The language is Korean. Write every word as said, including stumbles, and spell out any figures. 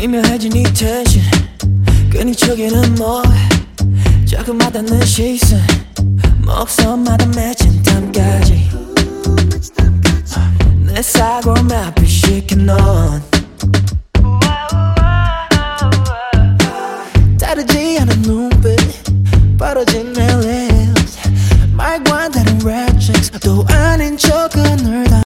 미묘해진 이 텐션 끈이 척이는 뭐 조금마다 는 시선 목소마다 맺힌 땀까지 내 사고를 마피 시킨 넌 다르지 않은 눈빛 벌어진 내 lips 말과 다른 red checks 또 아닌 척은 널